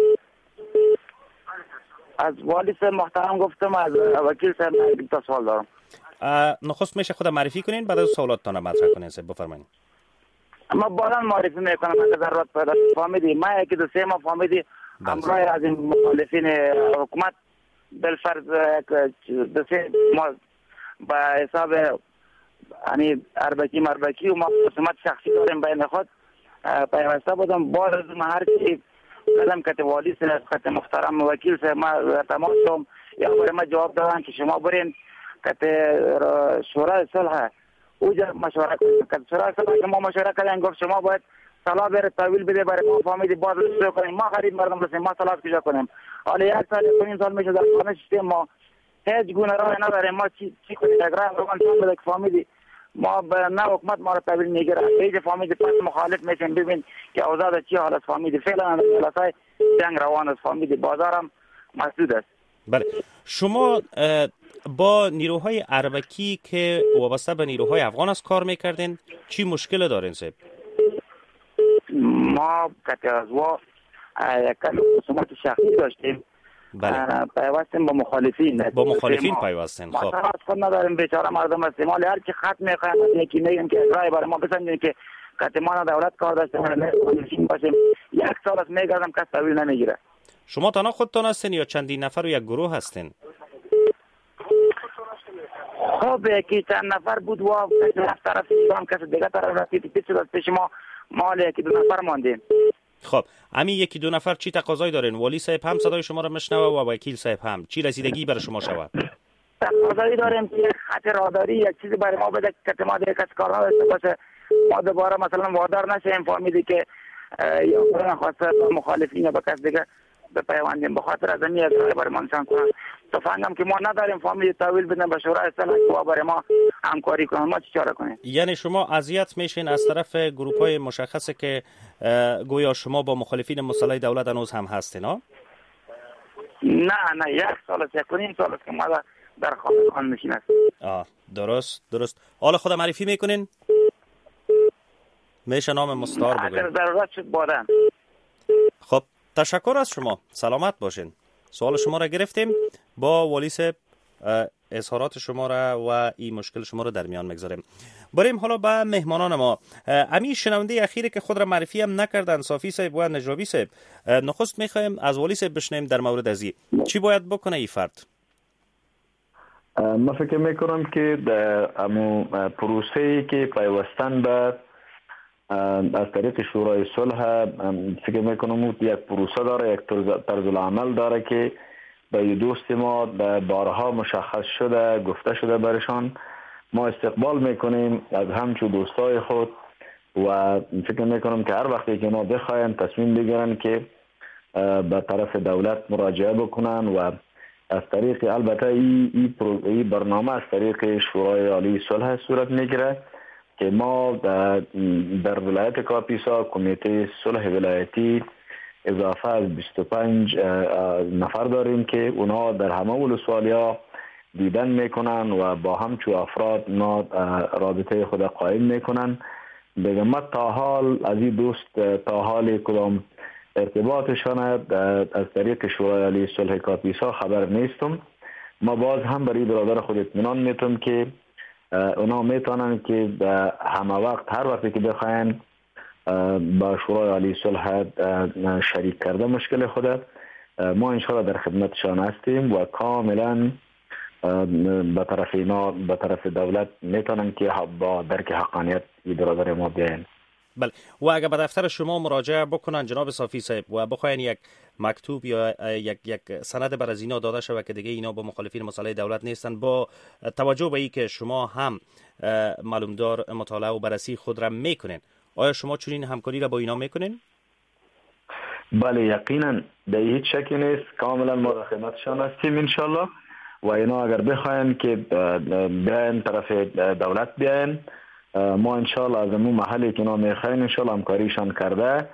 از والی صاحب محترم گفتم، از وکیل صاحب یک تا سوال دارم. نخست میشه خود معرفی کنین، بعد از سوالاتتان مطرح کنین صاحب، بفرمایید. ما بالا معرفی میکنم، اگه ضرورت پیدا فهمیدی ما یکی دو سه ما فهمیدی همراه از این مخالفین حکومت بالفرض دو سه ما با حساب یعنی اربکی مربکی و ما قسمت شخصی داریم بین خود پیوسته بودم. بعد از ما هر کی قدم کت والی صاحب کت محترم وکیل صاحب ما تماس کردم، یا برای ما جواب دادن که شما برین کت شورای صلح اوجا مشوره کنید. کت شورای صلح که ما مشوره کردیم گفت شما باید صلاح بر تحویل بده برای ما فهمیدی باز رو کنیم. ما خرید مردم رسیم، ما صلاح کجا کنیم؟ حالا یک سال کنیم سال میشه در خانه سیستم ما هیچ گونه راه نداریم. ما چی چی کنیم؟ یک راه رو انجام بده که فهمیدی ما به نه حکومت ما رو تحویل میگیره. هیچ فهمیدی پس مخالف میشیم. ببین که اوضاع چی حالت فهمیدی فعلا جلسه جنگ روان است. فهمیدی بازارم مسدود است. بله، شما با نیروهای اربکی که وابسته به نیروهای افغان است کار میکردین، چی مشکل دارین صاحب؟ ما که از وا یک خصومت شخصی داشتیم. بله. پیوستیم با مخالفین. با مخالفین پیوستین. خب ما خود نداریم، بیچاره مردم هستیم. حالا هر چی خط میخوایم یکی میگیم که رای برای ما بسنجیم که قطمان دولت کار داشتیم مخالفین باشیم. یک سال است میگردم کس تحویل نمیگیره. شما تنها خودتان هستین یا چندین نفر و یک گروه هستین؟ خب یکی چند نفر بود و کسی طرف هم کسی دیگه طرف رسید پیش شد پیش ما ما یکی دو نفر ماندیم. خب همین یکی دو نفر چی تقاضایی دارین؟ والی صاحب هم صدای شما را میشنوه و وکیل صاحب هم، چی رسیدگی برای شما شود؟ تقاضایی داریم که خط راهداری یک چیزی برای ما بده که ما دیگه کسی کار نداشته باشه. ما دوباره مثلا وادار نشیم فهمیدی که یا خودم خواسته مخالفین یا به کس دیگه بپیوندیم. به خاطر از این اجرای برای ما نشان کنن. تفنگم که ما نداریم فهمیدی تحویل بدن به شورای صلح که برای ما همکاری کنن. ما چی چاره کنیم؟ یعنی شما اذیت میشین از طرف گروه‌های مشخصه که گویا شما با مخالفین مسلح دولت هنوز هم هستین ها؟ نه نه یک سال است، یک کنیم سال است که ما در خانه خان میشین است. آه درست درست. حالا خود معرفی میکنین؟ میشه نام مستعار بگوین؟ اگر ضرورت شد بادن. خب تشکر از شما، سلامت باشین. سوال شما را گرفتیم، با والی صاحب اظهارات شما را و این مشکل شما را در میان میگذاریم. بریم حالا به مهمانان ما. امی شنونده اخیری که خود را معرفی هم نکردن، صافی صاحب و نجابی صاحب، نخست میخوایم از والی صاحب بشنیم در مورد ازی چی باید بکنه این فرد؟ من فکر میکنم که در امو پروسه‌ای که پیوستن به از طریق شورای صلح فکر میکنم یک پروسه داره، یک طرز العمل داره که به دوست ما بارها مشخص شده، گفته شده برشان. ما استقبال میکنیم از همچون دوستای خود و فکر میکنم که هر وقتی که ما بخواین تصمیم بگیرن که به طرف دولت مراجعه بکنن و از طریق البته این ای ای برنامه از طریق شورای عالی صلح صورت میگیره که ما در ولایت کاپیسا کمیته صلح ولایتی اضافه از بیست و پنج نفر داریم که اونا در همه ولسوالی‌ها دیدن میکنن و با همچو افراد اونا رابطه خود قائم میکنن. دیگه ما تا حال از این دوست تا حال کدام ارتباطشان از طریق شورای عالی صلح کاپیسا خبر نیستم. ما باز هم برای برادر خود اطمینان میتونم که اونا میتونن که همه وقت هر وقتی که بخواین با شورای عالی صلح شریک کرده مشکل خود، ما انشاءالله در خدمتشان هستیم و کاملا به طرف اینا به طرف دولت میتونن که با درک حقانیت این برادر ما بیاین. بله، و اگر به دفتر شما مراجعه بکنن جناب صافی صاحب و بخواین یک مکتوب یا یک یک سند بر از اینا داده شود که دیگه اینا با مخالفین مسلح دولت نیستن، با توجه به اینکه شما هم معلومدار مطالعه و بررسی خود را میکنین، آیا شما چنین همکاری را با اینا میکنین؟ بله یقینا، در هیچ شکی نیست، کاملا ما در خدمتشان هستیم انشالله. و اینا اگر بخواین که بیاین طرف دولت بیاین، ما انشالله از اون محلی که اینا میخواین انشالله همکاریشان کرده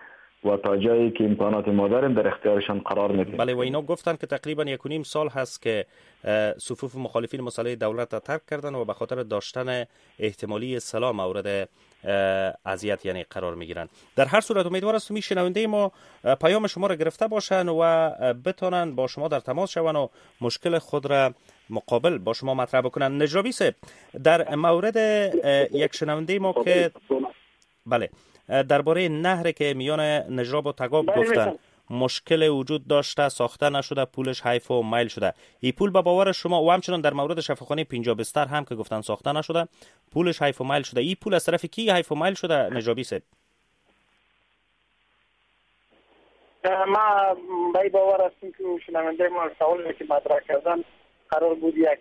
و تا جایی که امکانات ما داریم در اختیارشان قرار میدیم. بله، و اینا گفتن که تقریبا یک و نیم سال هست که صفوف مخالفین مسلح دولت را ترک کردن و به خاطر داشتن احتمالی سلاح مورد اذیت یعنی قرار میگیرن. در هر صورت امیدوار هستم این شنونده ما پیام شما را گرفته باشن و بتونن با شما در تماس شون و مشکل خود را مقابل با شما مطرح بکنن. نجرابی صاحب، در مورد یک شنونده ما که بله درباره نهر که میان نجراب و تگاب گفتن مشکل وجود داشته، ساخته نشده، پولش حیف و میل شده. این پول به باور شما و همچنان در مورد شفاخانه پنجاه بستر هم که گفتن ساخته نشده، پولش حیف و میل شده، این پول از طرف کی حیف و میل شده نجرابی صاحب؟ ما به باور هستیم که شنونده ما سوالی که مطرح کردن قرار بود یک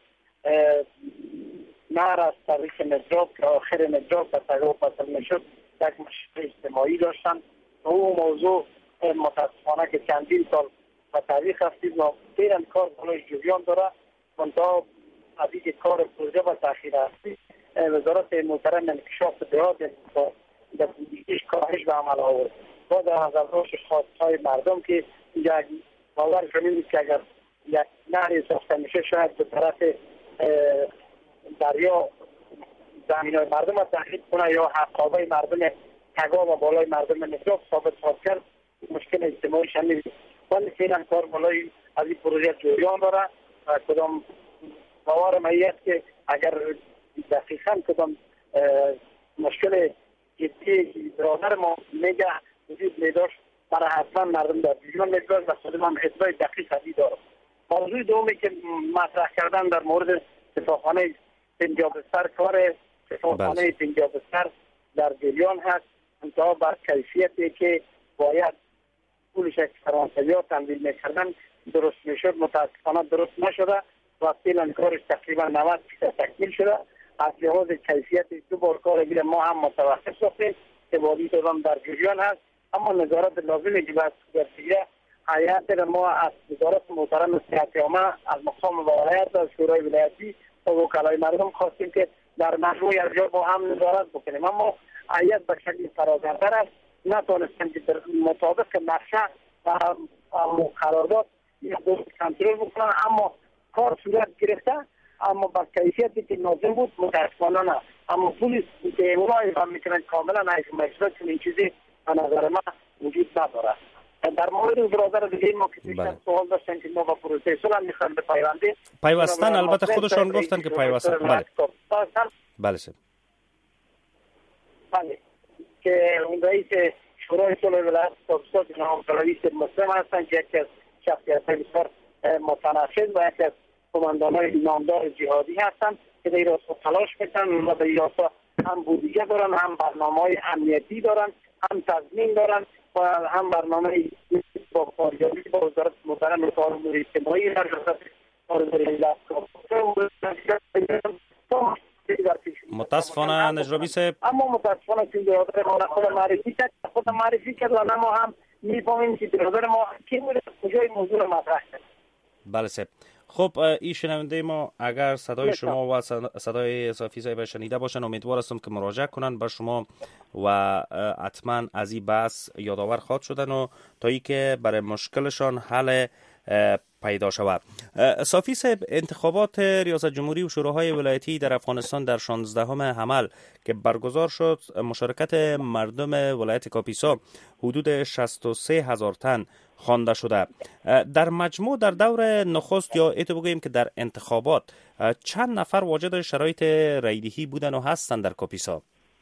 نهر از طریق نجراب که آخر نجراب به تگاب وصل میشد یک مشکل اجتماعی داشتن. او موضوع متاسفانه که چندین سال به تاریخ رفتید و دیرن کار بالای جریان داره. منتها از این کار پروژه به تاخیر هستی وزارت محترم انکشاف دهات در بودجهش کاهش به عمل آورد. با در نظر خواستهای مردم که یک باور کنیم که اگر یک نهر ساخته میشه شاید به طرف دریا زمین های مردم را تخریب کنه یا حقابه مردم تگاب و بالای مردم نجراب ثابت خواهد کرد، مشکل اجتماعی شنید. ولی فعلا کار بالای از این پروژه جریان داره و کدام باور ما است که اگر دقیقا کدام مشکل جدی برادر ما میگه وجود میداشت برای حتما مردم در جریان میگذاشت و خودم هم اطلاع دقیق ازی دارم. موضوع دومی که مطرح کردن در مورد شفاخانه پنجاه بستر، کار شفاخانه پنجاه بستر در جریان هست، انتها بر کیفیتی که باید پولش فرانسوی تمویل میکردن درست میشد متاسفانه درست نشده و فعلا کارش تقریبا نود درصد تکمیل شده. از لحاظ کیفیت دو بار کار دیگه ما هم متوقف ساختیم که وادی تهران در جریان هست، اما نظارت لازمه که باید در دیگه حیات ما از وزارت محترم صحت عامه از مقام ولایت از شورای ولایتی و وکلای مردم خواستیم که در مجموعه از جا با هم نظارت بکنیم، اما حیات به شکل فرازرتر است. نتونستیم که در مطابق نقشه و قرارداد کنترل بکنن، اما کار صورت گرفته اما با کیفیتی که لازم بود متاسفانه نه. اما پولیس که اولای هم میکنن کاملا حیث مجرد که این چیزی به نظر من وجود نداره. در مورد برادر دیگه ما که بیشتر سوال داشتن که ما با پروسه سلام میخوایم به پیونده پیوستن، البته خودشان گفتن که پیوستن. بله بله سه بله که اون رئیس شورای صلح ولایت کاپیسا جناب رئیس مسلم هستن که یکی از شخصیت‌های بسیار متنفذ و یکی از کماندان‌های نامدار جهادی هستن که در این راستا تلاش میکنن و در این راستا هم بودجه دارن، هم برنامه‌های امنیتی دارن، هم تضمین دارن و هم برنامه با کاریابی با وزارت محترم کار امور اجتماعی در وزارت کارگری متاسفانه نجرابی صاحب، اما متاسفانه که برادر ما خود معرفی کرد خود معرفی کرد و ما هم میفهمیم که برادر ما کی بود کجای موضوع رو مطرح کرد. بله صاحب. خب این شنونده ما اگر صدای شما و صدای صافی صاحب شنیده باشن امیدوار هستم که مراجعه کنن به شما و حتما از این بحث یادآور خواهد شدن و تا ای که برای مشکلشان حل پیدا شود. صافی صاحب، انتخابات ریاست جمهوری و شوراهای ولایتی در افغانستان در شانزدهم حمل که برگزار شد مشارکت مردم ولایت کاپیسا حدود شصت و سه هزار تن خوانده شده. در مجموع در دور نخست یا ایتو بگوییم که در انتخابات چند نفر واجد شرایط رایدهی بودن و هستند در کاپیسا؟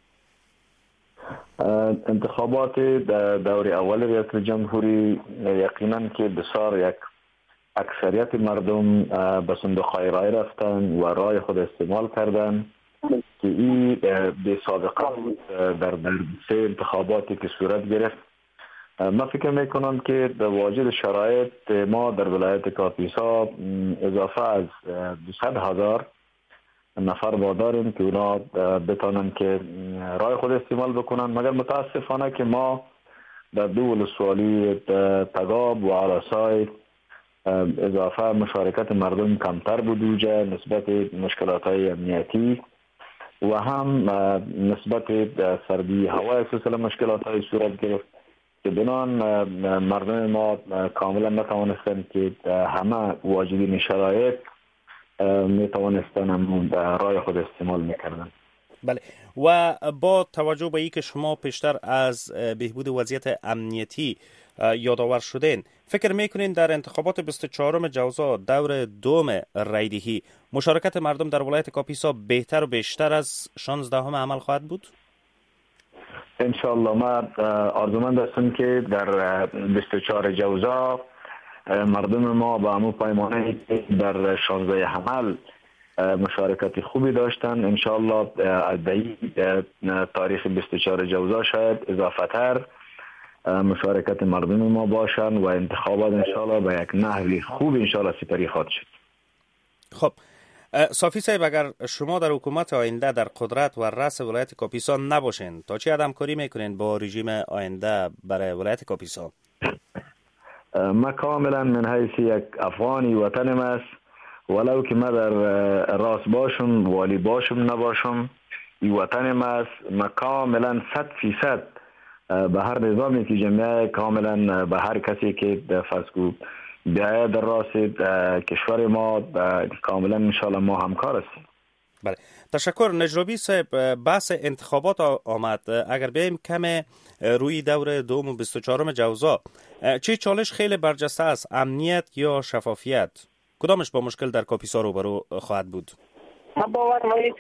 انتخابات دور اول ریاست جمهوری یقینا که بسیار یک اکثریت مردم به صندوق‌های رای رفتن و رای خود استعمال کردن که این به سابقه در در سه انتخاباتی که صورت گرفت. من فکر میکنم که در واجد شرایط ما در ولایت کاپیسا اضافه از دویست هزار نفر واداریم که اونا بتانن که رای خود استعمال بکنن، مگر متاسفانه که ما در دو ولسوالی تگاب و علاسای اضافه مشارکت مردم کمتر بود اوجه نسبت مشکلات های امنیتی و هم نسبت سردی هوای سلسله مشکلات های صورت گرفت که بنان مردم ما کاملا نتوانستند که همه واجدین شرایط می توانستن رای خود استعمال میکردن. بله، و با توجه به اینکه شما پیشتر از بهبود وضعیت امنیتی یادآور شدین، فکر میکنین در انتخابات بیست و چهارم جوزا دور دوم رایدهی مشارکت مردم در ولایت کاپیسا بهتر و بیشتر از شانزدهم عمل خواهد بود؟ انشاءالله ما آرزومند هستیم که در بیست و چهار جوزا مردم ما با همون پیمانه در شانزده عمل مشارکت خوبی داشتن. انشاءالله در تاریخ بیست و چهار جوزا شاید اضافه تر مشارکت مردم ما باشن و انتخابات انشاءالله به یک نحوی خوب انشاءالله سپری خواهد شد. خب صافی صاحب، اگر شما در حکومت آینده در قدرت و رأس ولایت کاپیسا نباشین، تا چه حد همکاری میکنین با رژیم آینده برای ولایت کاپیسا؟ ما کاملا من حیث یک افغانی وطنم است، ولو که ما در راست باشم والی باشم نباشم، این وطنم است. ما کاملا صد فیصد به هر نظامی که جمعه، کاملا به هر کسی که فرض بیاید در راست کشور ما کاملا انشاءالله ما همکار هستیم. بله، تشکر. نجرابی صاحب، بحث انتخابات آمد. اگر بیایم کم روی دور دوم و بیست و چهارم جوزا، چه چالش خیلی برجسته است، امنیت یا شفافیت؟ کدامش با مشکل در کاپیسا روبرو خواهد بود؟ من باور میست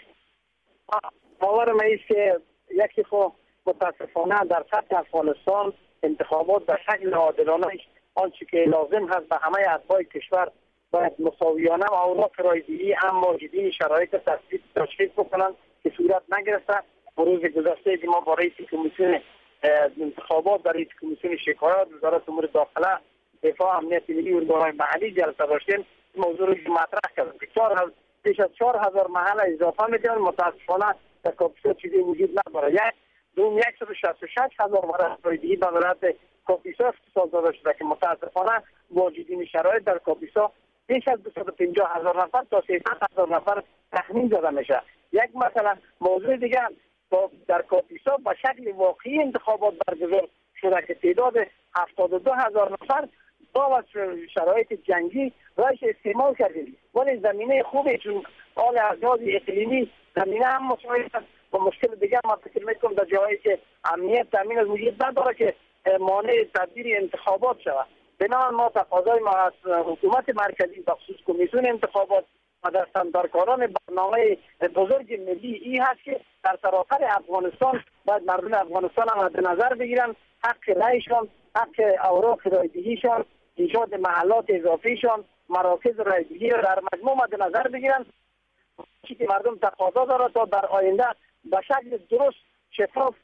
باور میست که یکی خو متاسفانه در سطح افغانستان انتخابات به شکل عادلانه آنچه که لازم هست به همه اتباع کشور باید مساویانه و اوراق رایدهی هم واجدین شرایط تصویب تشخیص بکنند که صورت نگرفته. روز گذشته که ما با رئیس کمیسیون انتخابات در رئیس کمیسیون شکایات وزارت امور داخله دفاع امنیت ملی و ارگان‌های محلی جلسه داشتیم، موضوع رو مطرح کردیم که چهار بیش از چهار هزار محل اضافه می‌کنن. متاسفانه در کاپیسا چیزی وجود نداره. یک دوم صد و شصت و شش هزار ورق رایدهی به ولایت کاپیسا اختصاص داده شده که متاسفانه واجدین شرایط در کاپیسا بیش از دویست و پنجاه هزار نفر تا سیصد هزار نفر تخمین زده میشه. یک مثلا موضوع دیگه در کاپیسا به شکل واقعی انتخابات برگزار شده که تعداد هفتاد و دو هزار نفر با شرایط جنگی رایش استعمال کردیم، ولی زمینه خوبه چون حال احداث اقلیمی زمینه هم مساعد است. و مشکل دیگه ما فکر میکنم در جایی که امنیت تامین از وجود نداره که مانع تدبیر انتخابات شود. بنابراین ما تقاضای ما از حکومت مرکزی بخصوص کمیسیون انتخابات و در سندرکاران برنامه بزرگ ملی ای هست که در سراسر افغانستان باید مردم افغانستان هم مد نظر بگیرن، حق رایشان، حق اوراق رایدهیشان، ایجاد محلات اضافیشان، مراکز رایدهی را در مجموع مد نظر بگیرن چی که مردم تقاضا داره تا در آینده به شکل درست شفاف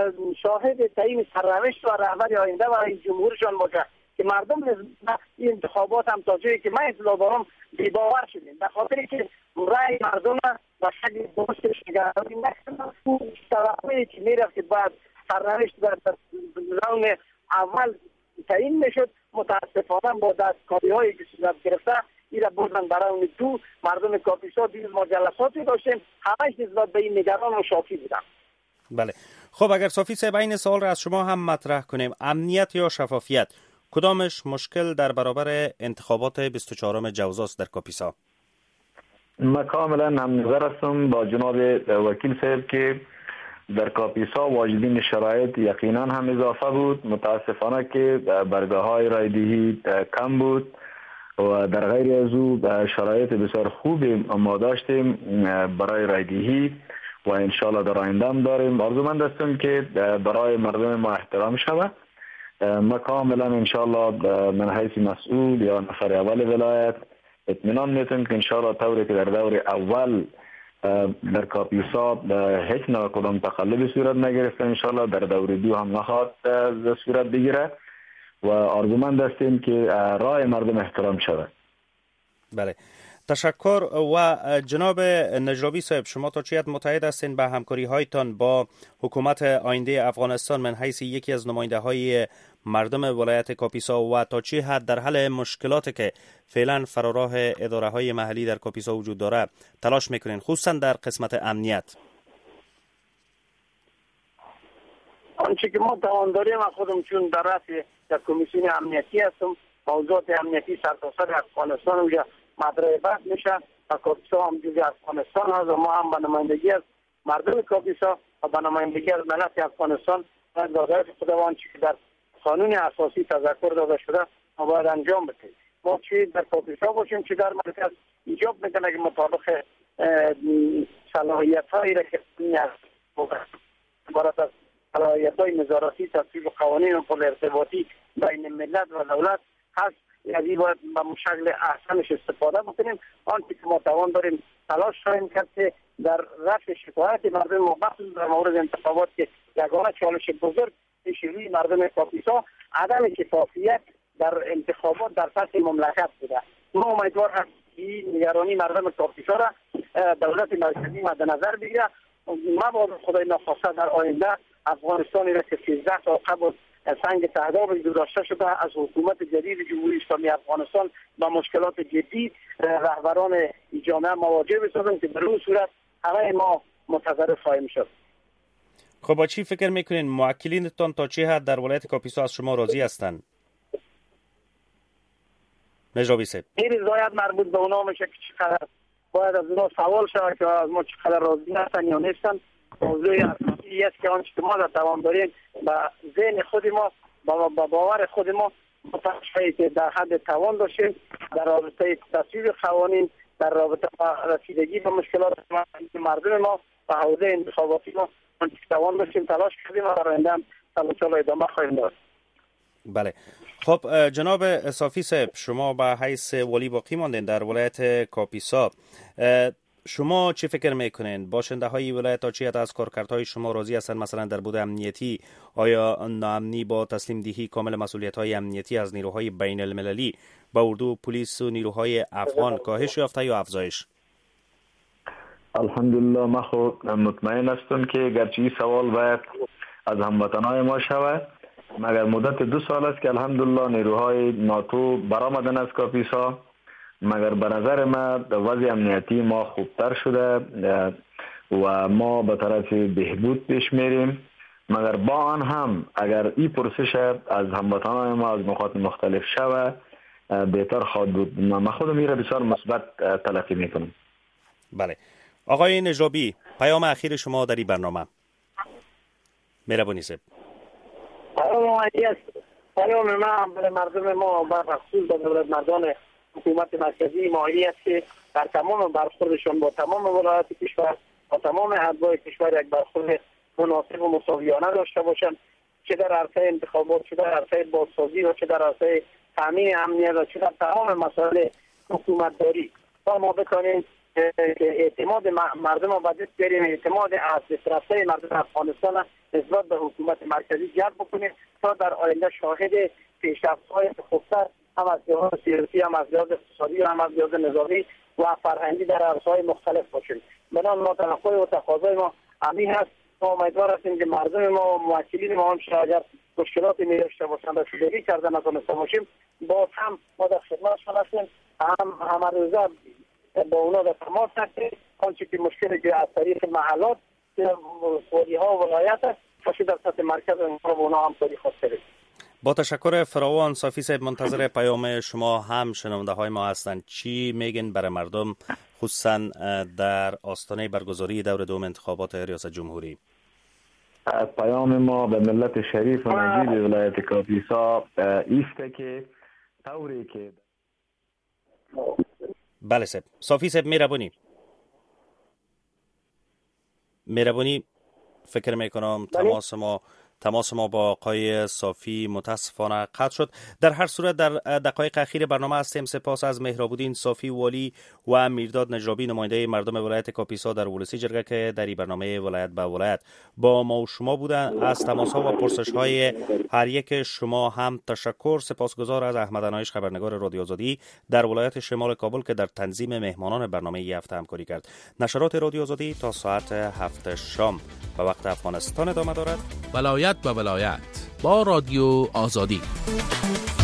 شاهد تعیین سرنوشت و رهبر آینده و جمهورشان باشه که مردم این انتخابات هم تا جایی که من اطلاع دارم بی‌باور شدیم، به خاطری که رأی مردم به شکل درست نگهداری نکردن. توقعی که میرفت که بعد سرنوشت در راون اول تعیین میشد، متاسفانه با دستکاری هایی که صورت گرفته این را بردن در راون دو. مردم کاپیسا دیروز ما جلساتی داشتیم، همش نسبت به این نگران و شاکی بودن. بله، خب اگر صافی صاحب این سوال را از شما هم مطرح کنیم، امنیت یا شفافیت، کدامش مشکل در برابر انتخابات بیست و چهارم جوزاست در کاپیسا؟ من کاملا هم نظر هستم با جناب وکیل صاحب که در کاپیسا واجدین شرایط یقینا هم اضافه بود. متاسفانه که برگاه های رایدهی کم بود و در غیر از او شرایط بسیار خوبی ما داشتیم برای رایدهی و انشاءالله در آینده هم داریم. آرزومند هستم که برای مردم ما احترام شود. ما کاملا انشاءالله من حیث مسئول یا نفر اول ولایت اطمینان میتونم که انشاءالله طوری که در دور اول در کاپیسا هیچ نوع کدام تقلبی صورت نگرفته، انشاءالله در دور دو هم نخواهد صورت بگیره و آرزومند هستیم که رای مردم احترام شود. بله، تشکر. و جناب نجرابی صاحب، شما تا چه حد متحد هستین به همکاری هایتان با حکومت آینده افغانستان من حیث یکی از نماینده های مردم ولایت کاپیسا و تا چه حد در حل مشکلاتی که فعلا فراراه اداره های محلی در کاپیسا وجود داره تلاش میکنین، خصوصا در قسمت امنیت؟ آنچه که ما توان داریم، من خودم چون در رأس یک کمیسیون امنیتی هستم، موضوعات امنیتی سرتاسر افغانستان اونجا مطرح بحث میشه و کاپیسا هم جزء افغانستان هست و ما هم به نمایندگی از مردم کاپیسا و به نمایندگی از ملت افغانستان باید وظایف خودمان چی که در قانون اساسی تذکر داده شده ما باید انجام بدیم. ما چی در کاپیسا باشیم چی در مرکز ایجاب میکنه که مطابق صلاحیت هایی را که عبارت از صلاحیت های نظارتی تصویب قوانین و پل ارتباطی بین ملت و دولت هست، یعنی باید به شکل احسنش استفاده بکنیم. آنچه که ما توان داریم تلاش خواهیم کرد که در رفع شکایت مردم مخصوص در مورد انتخابات که یگانه چالش بزرگ پیش روی مردم کاپیسا عدم شفافیت در انتخابات در سطح مملکت بوده. ما امیدوار هستیم که نگرانی مردم کاپیسا را دولت مرکزی مد نظر بگیره. مبادا خدای ناخواسته در آینده افغانستانی را که سیزده سال قبل سنگ تهداب گذاشته شده از حکومت جدید جمهوری اسلامی افغانستان با مشکلات جدی رهبران جامعه مواجه بسازند که در اون صورت همه ما متضرر خواهیم شد. خب با چی فکر میکنین موکلینتان تا چه حد در ولایت کاپیسا از شما راضی هستند؟ نجابی صاحب این رضایت مربوط به اونا میشه که چقدر باید از اونا سوال شود که از ما چقدر راضی هستن یا نیستن. موضوع اساسی است که آنچه که ما در توان داریم با ذهن خود ما با باور خود ما متوجه که در حد توان داشتیم در رابطه تصویب قوانین، در رابطه با رسیدگی به مشکلات مردم ما و حوزه انتخاباتی ما آنچه که توان داشتیم تلاش کردیم و در آینده هم تلاش را ادامه خواهیم داد. بله. خب جناب صافی صاحب، شما به حیث ولی باقی ماندین در ولایت کاپیسا، شما چی فکر میکنین؟ باشنده های ولایت تا چی از کارکردهای شما راضی هستند؟ مثلا در بود امنیتی آیا ناامنی با تسلیم دهی کامل مسئولیت های امنیتی از نیروهای بین المللی با اردو، پلیس و نیروهای افغان کاهش یافته یا افزایش؟ الحمدلله ما خود مطمئن هستم که گرچه این سوال باید از هموطنهای ما شود، مگر مدت دو سال است که الحمدلله نیروهای ناتو برآمدن از کاپیسا، مگر به نظر ما وضع امنیتی ما خوبتر شده و ما به طرف بهبود پیش میریم. مگر با آن هم اگر این پرسش از هموطنان ما از نقاط مختلف شود بهتر خواهد بود. من خودم میره بسیار مثبت تلقی میکنم. بله. آقای نجابی، پیام اخیر شما در این برنامه. مهربانی صاحب. پیام است. پیام ما برای مردم ما و خصوص به دولت مردان حکومت مرکزی مالی است که در تمام برخوردشان با تمام ولایات کشور با تمام اعضای کشور یک برخورد مناسب و مساویانه داشته باشند، چه در عرصه انتخابات، چه در عرصه بازسازی و چه در عرصه تامین امنیت و چه در تمام مسائل حکومت داری. تا ما بتانیم که اعتماد مردم را به دست بیاریم، اعتماد از رفته مردم افغانستان نسبت به حکومت مرکزی جلب بکنیم تا در آینده شاهد پیشرفت‌های خوبتر هم از لحاظ سیاسی، هم از لحاظ اقتصادی، هم از لحاظ نظامی و فرهنگی در عرصه‌های مختلف باشیم. بنابراین ما توقع و تقاضای ما همین هست. ما امیدوار هستیم که مردم ما و موکلین ما هم اگر مشکلاتی می‌داشته باشند و رسیدگی کردن نتونسته باشیم، باز هم ما در خدمتشان هستیم، هم همه روزه با اونا در تماس هستیم. آنچه که مشکلی که از طریق محلات ها و ولایت است باشه در سطح مرکز ما با اونا هم طریق خواستیم. با تشکر فراوان. صافی صاحب منتظر پیام شما هم شنونده های ما هستند. چی میگن برای مردم خصوصا در آستانه برگزاری دور دوم انتخابات ریاست جمهوری؟ پیام ما به ملت شریف و نجیب ولایت کاپیسا ایسته که طوری که بله صاحب. صافی صاحب مهربانی مهربانی فکر میکنم تماس ما تماس ما با آقای صافی متاسفانه قطع شد. در هر صورت در دقایق اخیر برنامه هستیم. سپاس از مهرابودین صافی ولی و میرداد نجابی نماینده مردم ولایت کاپیسا در ولسی جرگه که در این برنامه ولایت به ولایت با ما و شما بودن. از تماس ها و پرسش های هر یک شما هم تشکر. سپاسگزار از احمد انایش خبرنگار رادیو آزادی در ولایت شمال کابل که در تنظیم مهمانان برنامه این هفته همکاری کرد. نشرات رادیو آزادی تا ساعت هفت شام به وقت افغانستان ادامه دارد. ولایت به ولایت با رادیو آزادی.